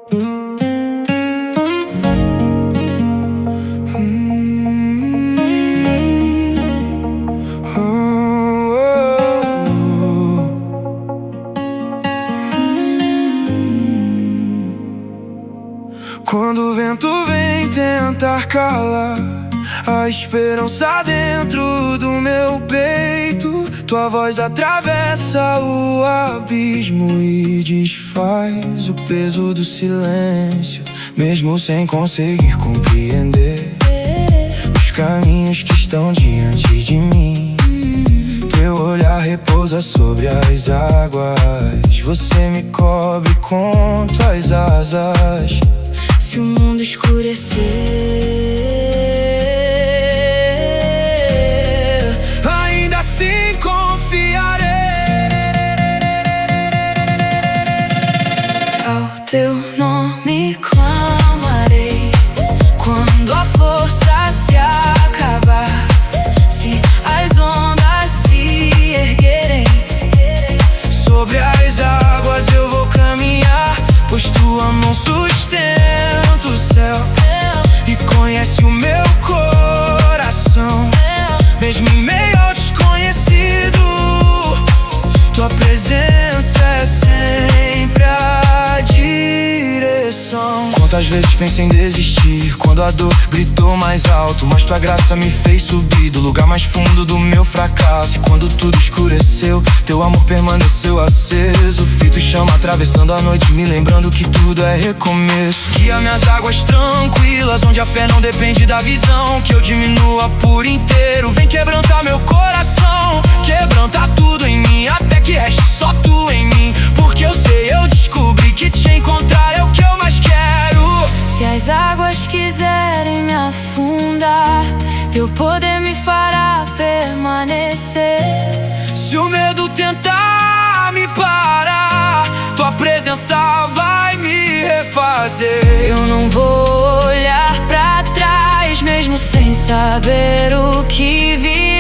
Quando o vento vem tentar calar a esperança dentro do meu peito, tua voz atravessa o abismo e desfaz o peso do silêncio, mesmo sem conseguir compreender os caminhos que estão diante de mim. Teu olhar repousa sobre as águas, você me cobre com tuas asas. Se o mundo escurecer, ainda assim confiarei. ao teu nome clamarei. Quando a força se acabar, se as ondas se erguerem, sobre as águas eu vou caminhar, pois tua mão sustenta o céu e conhece o meu coração. Mesmo em meio ao desconhecido, tua presença é sempre a direção. Quantas vezes pensei em desistir, quando a dor gritou mais alto, mas tua graça me fez subir do lugar mais fundo do meu fracasso. E quando tudo escureceu, teu amor permaneceu aceso, fito chama atravessando a noite, me lembrando que tudo é recomeço. Guia minhas águas tranquilas, onde a fé não depende da visão, que eu diminua por inteiro. Vem quebrantar meu coração, quebranta tudo em mim, até que reste só tu em mim. Porque eu sei, eu descobri que te encontrar é o que eu mais quero. se as águas quiserem me afundar, teu poder me fará permanecer. Se o medo tentar me parar, tua presença vai me refazer. Eu não vou olhar pra trás, mesmo sem saber o que virá.